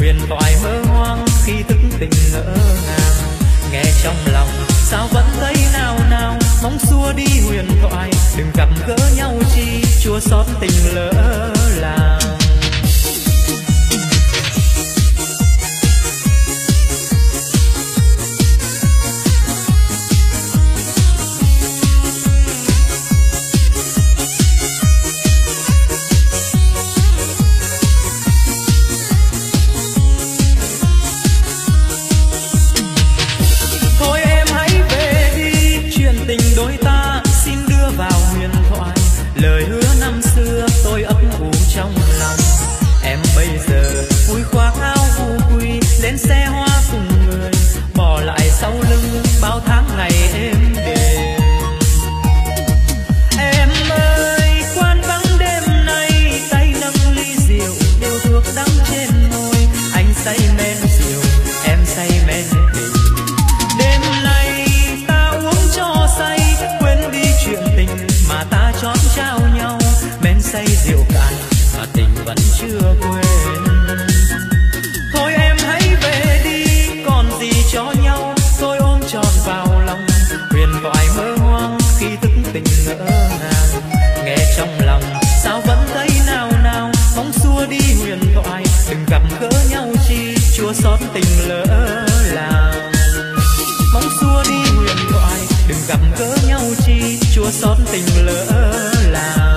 huyền thoại mơ hoang khi thức tình ngỡ ngàng. Nghe trong lòng sao vẫn thấy nào nào, mong xua đi huyền thoại đừng gặp gỡ nhau chi, chua xót tình lỡ làng. Lời hứa năm xưa tôi ấp ủ trong lòng. Em bây giờ vui khoác áo vu quy, lên xe hoa cùng người, bỏ lại sau lưng bao tháng ngày êm đềm. Em ơi quan vắng đêm nay, tay nâng ly rượu đều thuốc đắng trên môi. Anh say men rượu, em say men tình. Đêm nay ta uống cho say, quên đi chuyện tình mà ta chót trao nhau. Men say rượu cạn mà tình vẫn chưa quên. Thôi em hãy về đi, còn gì cho nhau, tôi ôm trọn vào lòng. Huyền thoại mơ hoang khi thức tình ngỡ ngàng. Nghe trong lòng sao vẫn thấy nào nào, mong xua đi huyền thoại đừng gặp gỡ nhau chi, chua xót tình lỡ làng. Mong xua đi huyền thoại đừng gặp gỡ nhau chi, chua xót tình lỡ làng.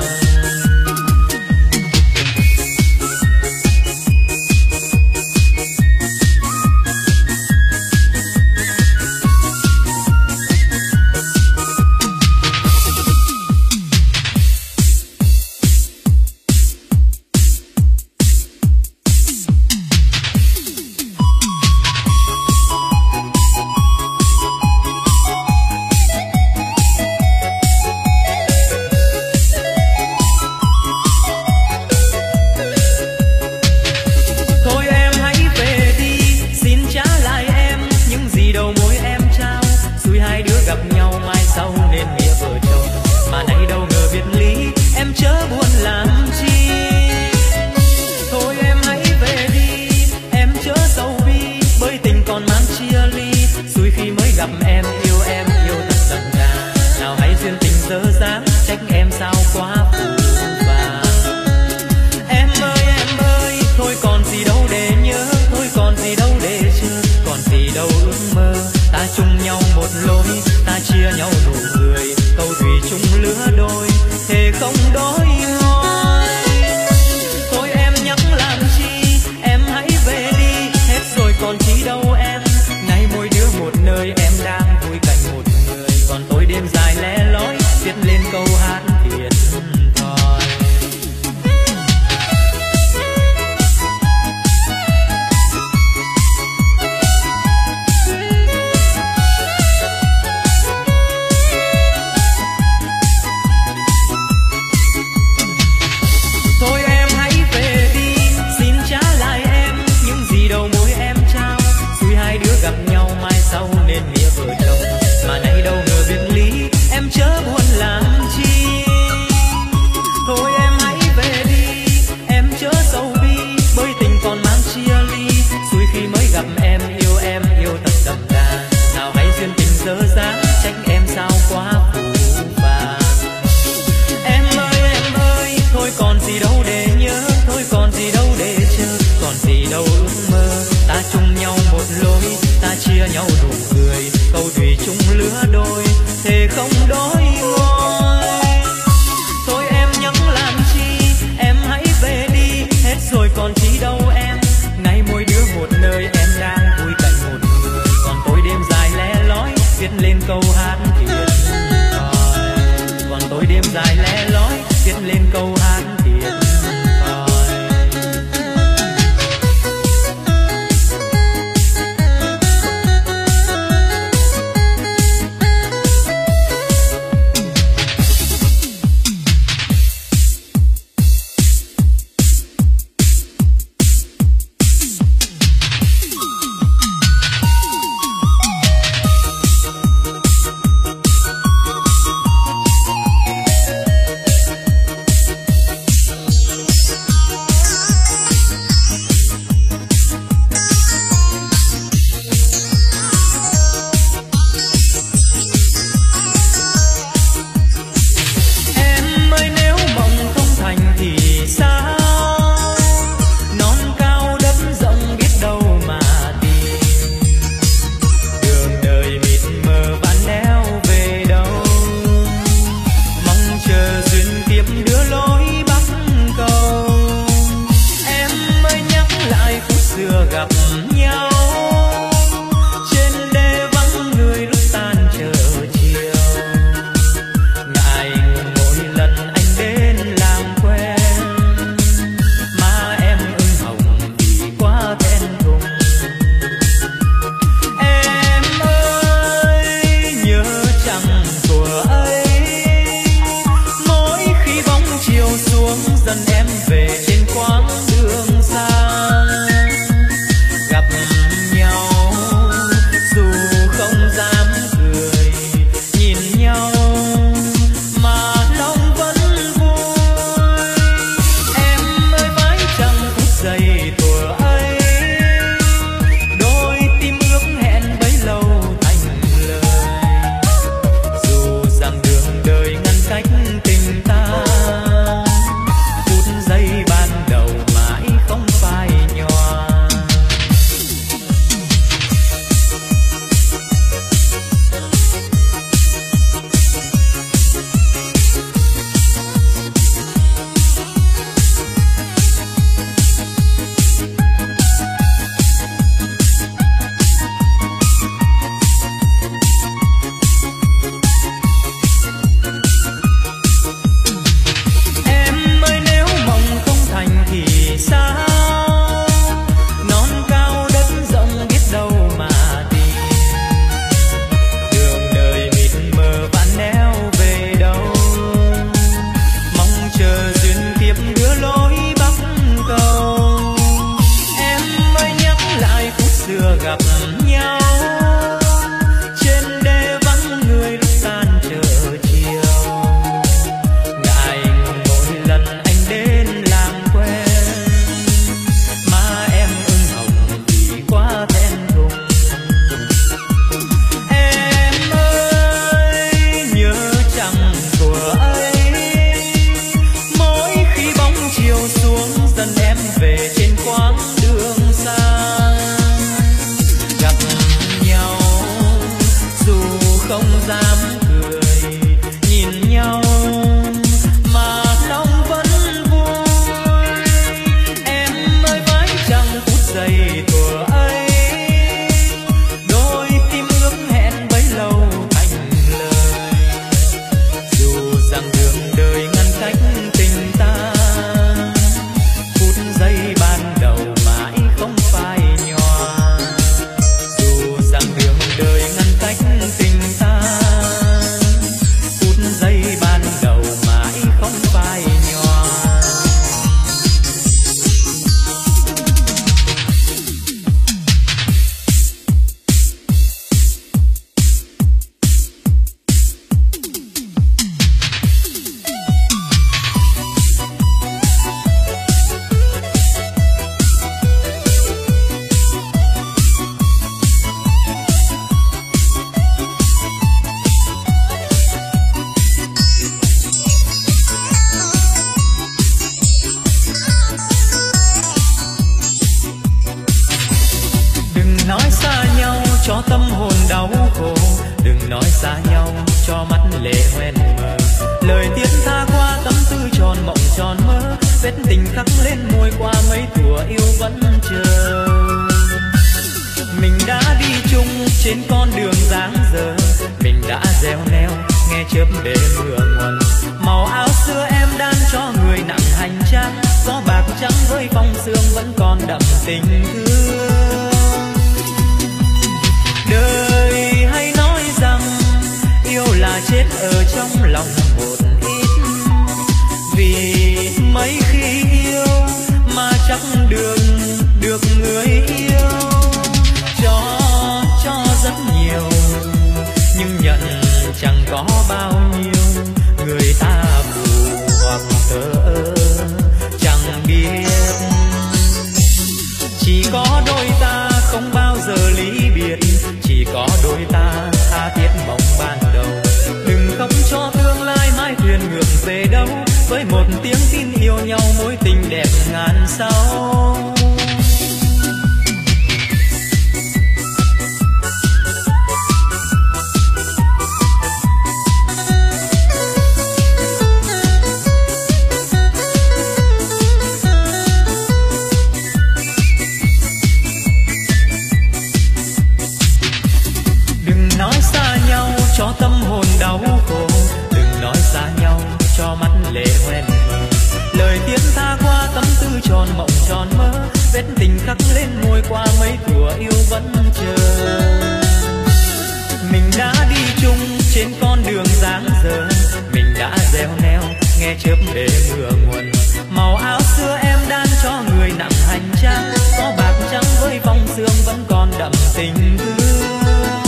gặp nhau trên đê vắng người lúc tan chờ chiều. Ngại ngùng mỗi lần anh đến làm quen, má em ửng hồng vì quá thẹn thùng. Em ơi nhớ chẳng của ấy, mỗi khi bóng chiều xuống dần em về trên quãng đường xa. Gặp nhau dù không dám cười, nhìn nhau mà lòng vẫn vui. Em ơi mãi chẳng phút giây thuở ấy, đôi tim ước hẹn bấy lâu thành lời. Dù rằng đường đời ngăn cách tình ta, phút giây ban đầu mãi không phai nhòa. Em ơi nếu mộng không thành thì sao, non cao đất rộng biết đâu mà tìm. Đường đời mịt mờ vạn nẻo về đâu, mong chờ duyên kiếp đưa lối bắc cầu. Em ơi nhắc lại phút xưa gặp nhau trên đê vắng người lúc tan chờ chiều. Ngại ngùng mỗi lần anh đến làm quen, má em ửng hồng vì quá thẹn thùng. Em ơi nhớ chẳng của ấy, mỗi khi bóng chiều xuống dần em về trên quãng đường xa. Gặp nhau dù không dám cười, nhìn nhau mà lòng vẫn vui. Em ơi mãi chẳng phút giây thuở ấy, đôi tim ước hẹn bấy lâu thành lời. Dù rằng đường đời ngăn cách tình ta, phút giây ban đầu mãi không phai nhòa. Dù rằng đường đời ngăn cách tình ta, phút giây ban đầu mãi không phai nhòa. Đừng nói xa nhau cho tâm hồn đau khổ, đừng nói xa nhau cho mắt lệ hoen mờ. Lời tiếng tha qua tâm tư tròn mộng tròn mơ, vết tình khắc lên môi qua mấy thuở yêu vẫn chờ. Mình đã đi chung trên con đường dáng dở, mình đã gieo neo nghe chớp đêm mưa nguồn. Màu áo xưa em đan cho người nặng hành trang, gió bạc trắng với phong sương vẫn còn đậm tình thương. Đời hay nói rằng yêu là chết ở trong lòng một ít, vì mấy khi yêu mà chắc đường được người yêu. Cho rất nhiều nhưng nhận chẳng có bao nhiêu, người ta buồn hoặc thờ ơ chẳng biết. Chỉ có đôi ta không bao giờ ly biệt, chỉ có đôi ta tha thiết mộng ban đầu. Đừng khóc cho tương lai mãi thuyền ngược về đâu, với một tiếng tin yêu nhau mối tình đẹp ngàn sau. yêu vẫn chờ. Mình đã đi chung trên con đường dáng dở, mình đã gieo neo nghe chớp để mưa nguồn. Màu áo xưa em đan cho người nặng hành trang, có bạc trắng với vòng xương vẫn còn đậm tình thương.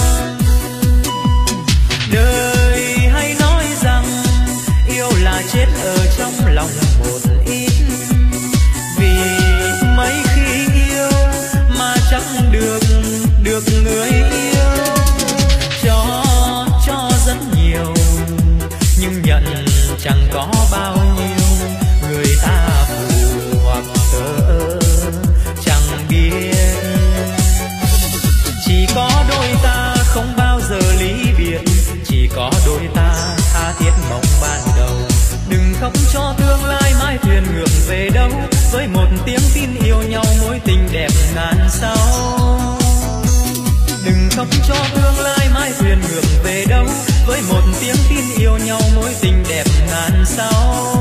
Đời hay nói rằng yêu là chết ở trong lòng một ít, vì mấy khi yêu mà chẳng được người yêu. Cho rất nhiều nhưng nhận chẳng có bao nhiêu, người ta phù hoặc thờ chẳng biết. Chỉ có đôi ta không bao giờ ly biệt, chỉ có đôi ta tha thiết mộng ban đầu. Đừng khóc cho tương lai mãi thuyền ngược về đâu, với một tiếng tin yêu nhau mối tình đẹp ngàn sao. Đừng khóc cho tương lai mãi thuyền ngược về đâu, với một tiếng tin yêu nhau mối tình đẹp ngàn sao.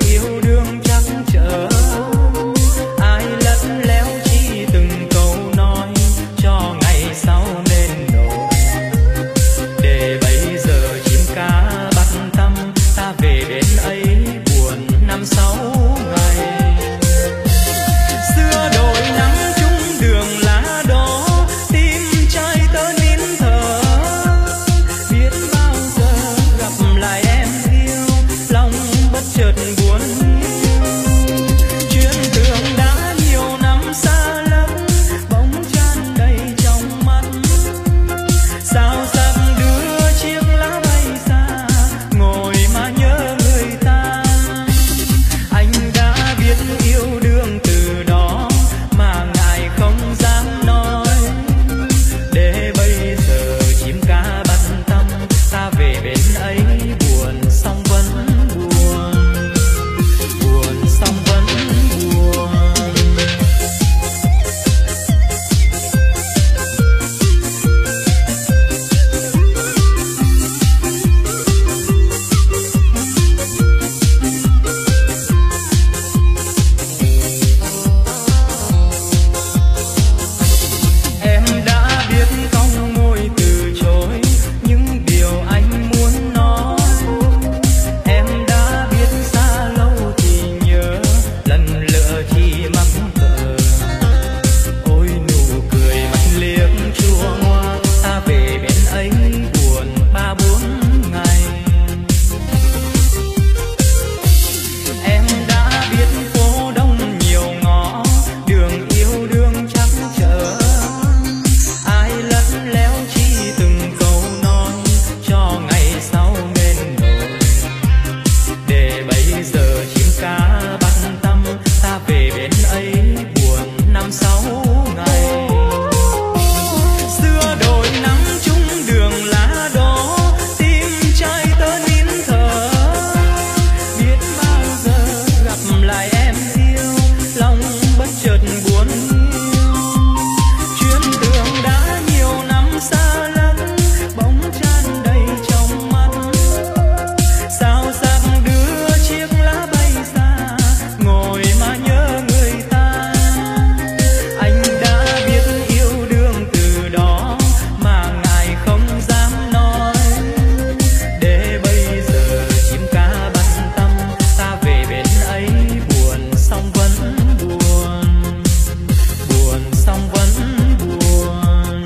yêu đương chắc chờ. Ai lẫn léo chi từng câu nói cho ngày sau nên nổi. Để bây giờ chim cá bắt tâm ta về bên ấy buồn năm sáu ngày. Xưa đồi nắng chung đường lá đỏ tim trai tớ nín thở. Biết bao giờ gặp lại em yêu lòng bất chợt buồn. Chuyến đường đã nhiều năm xa lắm bóng chan đầy trong mắt. Sao sắc đưa chiếc lá bay xa ngồi mà nhớ người ta. Anh đã biết yêu đương từ đó mà ngài không dám nói. Để bây giờ chim cá bắt tâm ta về bên ấy buồn xong vẫn buồn. Buồn xong vẫn buồn. Em đã biết không môi từ chối những điều anh muốn nói. Em đã biết xa lâu thì nhớ lần lựa thì mắc cỡ. Ôi nụ cười mắt liếc chua ngoa ta về bên ấy buồn 3-4 ngày. Em đã biết phố đông nhiều ngõ đường yêu đương chắc chờ. Ai lẫn léo chi từng câu nói cho ngày sau nên nổi. Để bây giờ chim cá bắt tâm ta về bên ấy buồn 5-6 ngày. Xưa đồi nắng chung đường lá đỏ tim trai tớ nín thở. Biết bao giờ gặp lại em yêu lòng bất chợt buồn yêu. Chuyến đường đã nhiều năm xa lắm bóng chan đầy trong mắt. Sao sắc đưa chiếc lá bay xa ngồi mà nhớ người ta. Anh đã biết yêu đương từ đó mà ngài không dám nói. Để bây giờ chim cá bắt tâm ta về bên ấy buồn xong vẫn buồn. Buồn xong vẫn buồn.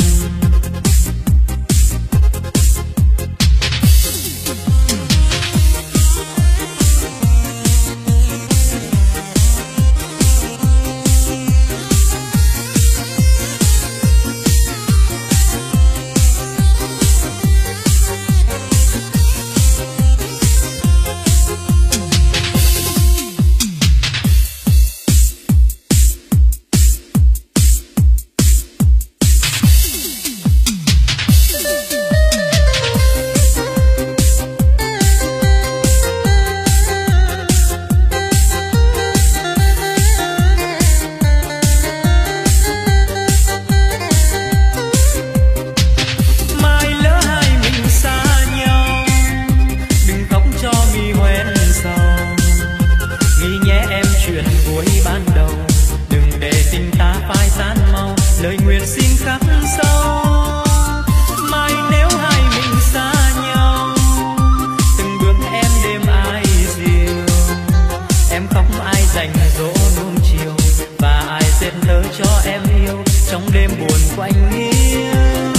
Mai lỡ hai mình xa nhau đừng khóc cho mi hoen sầu. Ghi nhé em chuyện cuối ban đầu đừng để tình ta phai tan mau. Lời nguyện xin khắc sâu. Mai nếu hai mình xa nhau từng bước em đêm ai dìu. Em khóc ai dành dỗ nuông chiều và ai xếp nơ cho em yêu trong đêm buồn quạnh hiu.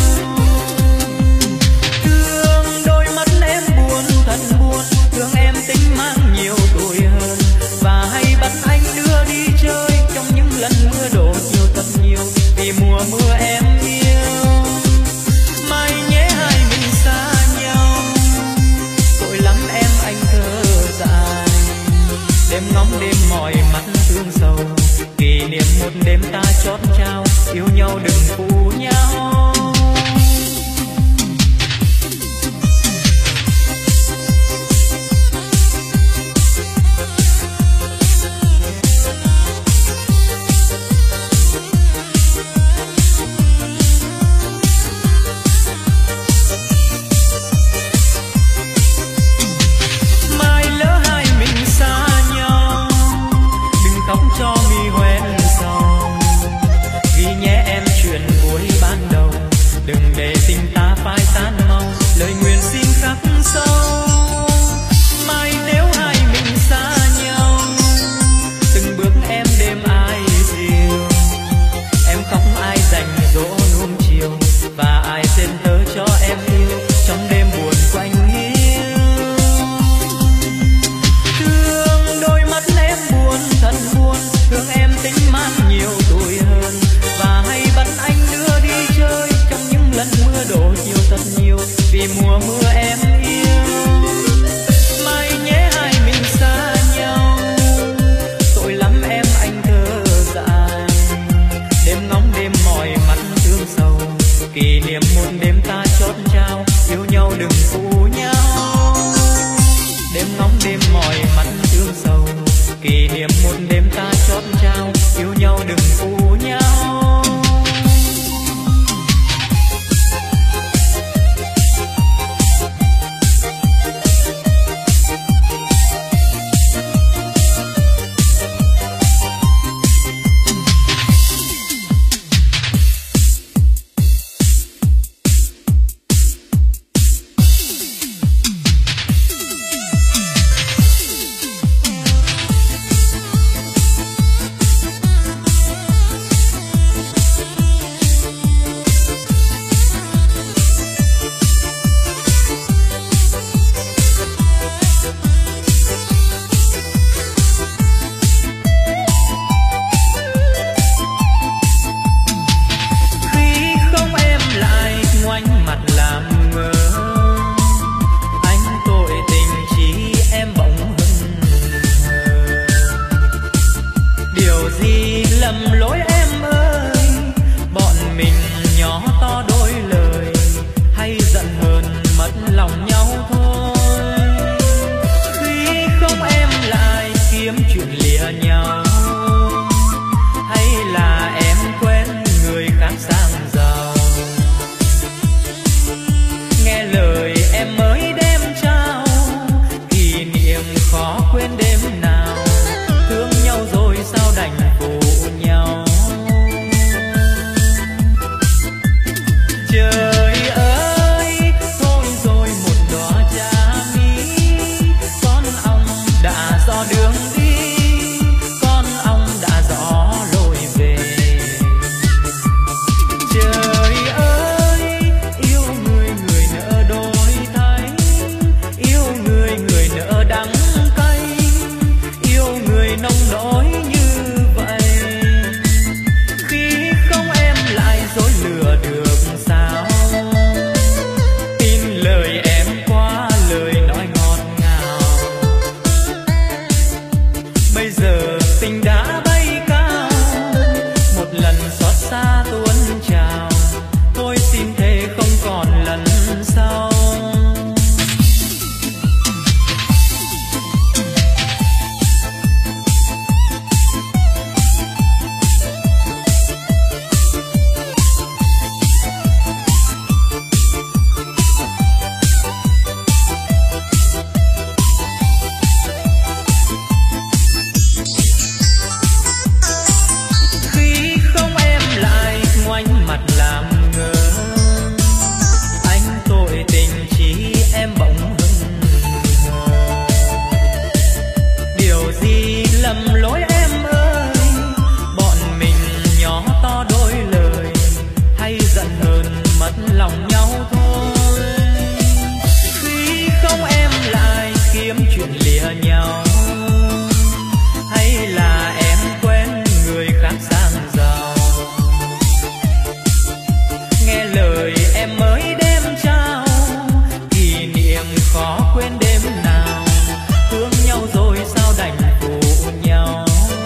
Thương đôi mắt em buồn thật buồn. Thương em tính mang nhiều tuổi hơn và hay bắt anh đưa đi chơi trong những lần mưa đổ nhiều thật nhiều vì mùa mưa em yêu. Mai nhé hai mình xa nhau tội lắm em anh thơ dài. Đêm ngóng đêm mỏi mắt thương sầu kỷ niệm một đêm ta chót trao yêu nhau đừng phụ nhau. Mai lỡ hai mình xa nhau kỷ niệm một đêm ta chót trao, yêu nhau đừng phụ nhau. Khó quên đêm nào thương nhau rồi sao đành phụ nhau.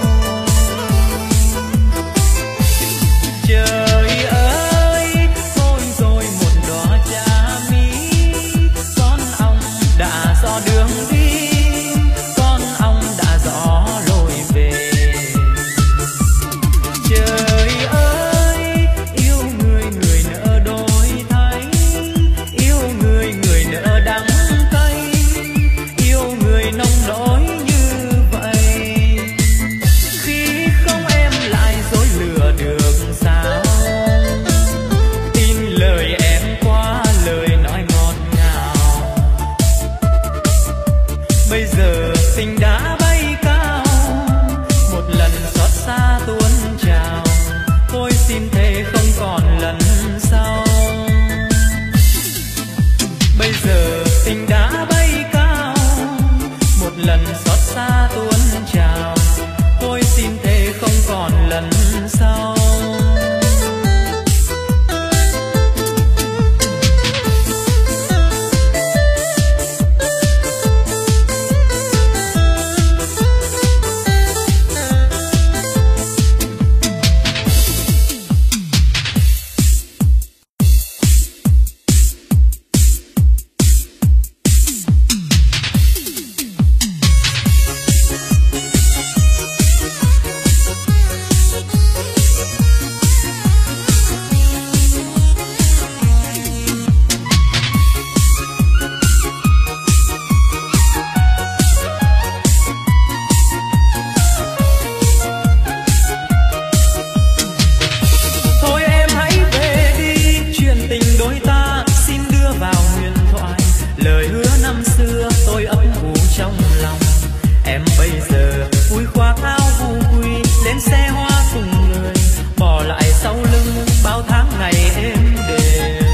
vui khoác áo vu quy lên xe hoa cùng người, bỏ lại sau lưng bao tháng ngày êm đềm.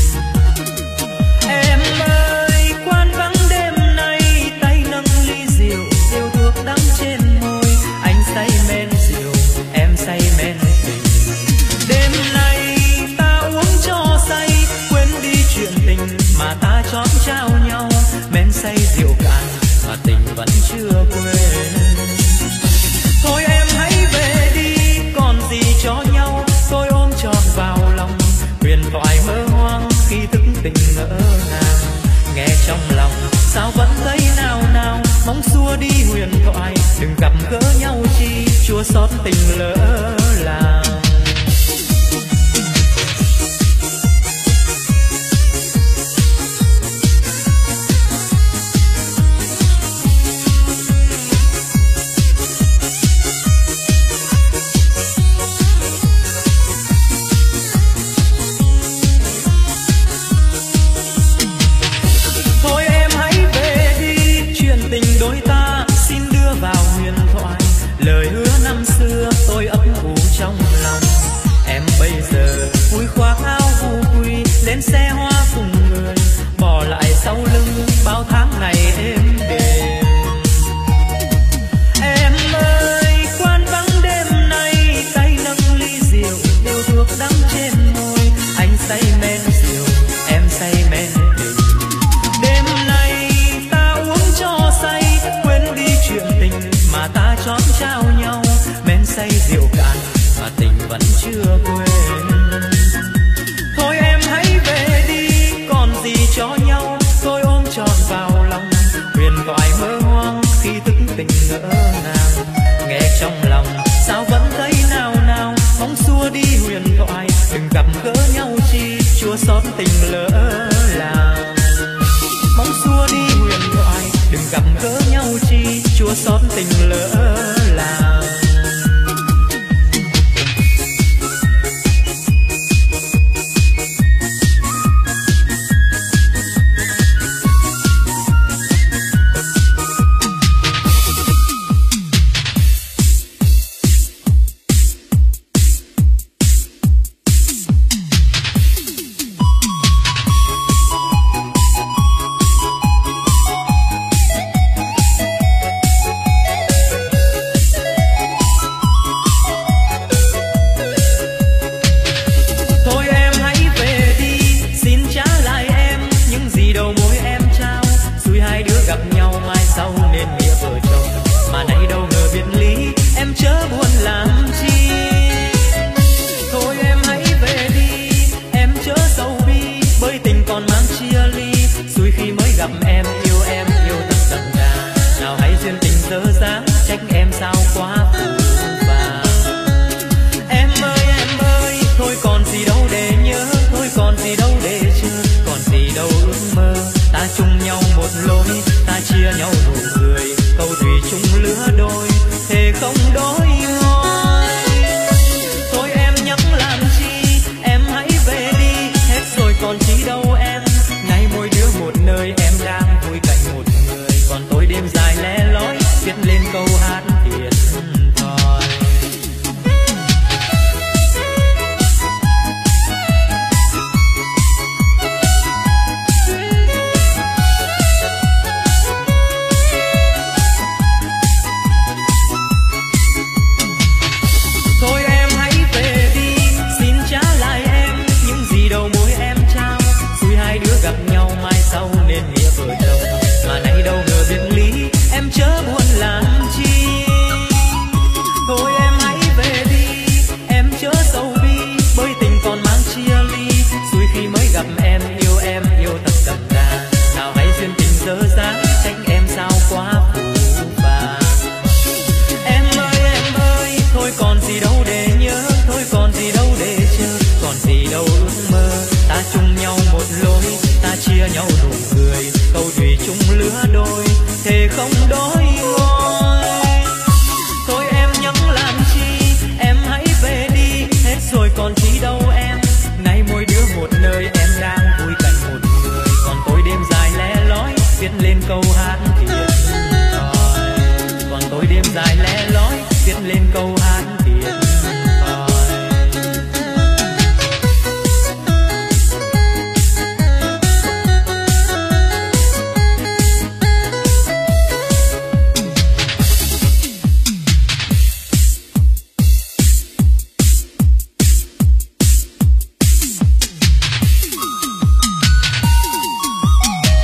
Em ơi quán vắng đêm nay, tay nâng ly rượu, rượu thuốc đắng trên môi. Anh say men rượu, em say men tình. Đêm nay ta uống cho say, quên đi chuyện tình mà ta chót trao nhau. Men say rượu cạn mà tình vẫn chưa quên. Thôi em hãy về đi, còn gì cho nhau. Tôi ôm trọn vào lòng, huyền thoại mơ hoang khi thức tình ngỡ ngàng. Nghe trong lòng sao vẫn thấy nao nao, mong xua đi huyền thoại đừng gặp gỡ nhau chi, chua xót tình lỡ làng. Lời hứa năm xưa tôi ấp ủ trong lòng. Em bây giờ vui khoác áo vu quy lên xe hoa cùng người, bỏ lại sau lưng bao tháng ngày êm đềm. Em ơi quán vắng đêm nay, tay nâng ly rượu, điều thuốc đắng trên môi. Anh say men rượu, em say men tình. Đêm nay ta uống cho say, quên đi chuyện tình mà ta chót trao nhau. Men say rượu cạn mà tình vẫn chưa quên. Thôi em hãy về đi, còn gì cho nhau. Tôi ôm trọn vào lòng, huyền thoại mơ hoang khi thức tình ngỡ ngàng. Nghe trong lòng sao vẫn thấy nao nao, mong xua đi huyền thoại đừng gặp gỡ nhau chi, chua xót tình lỡ làng. Mong xua đi huyền thoại đừng gặp gỡ nhau chi, chua xót tình lỡ làng. Câu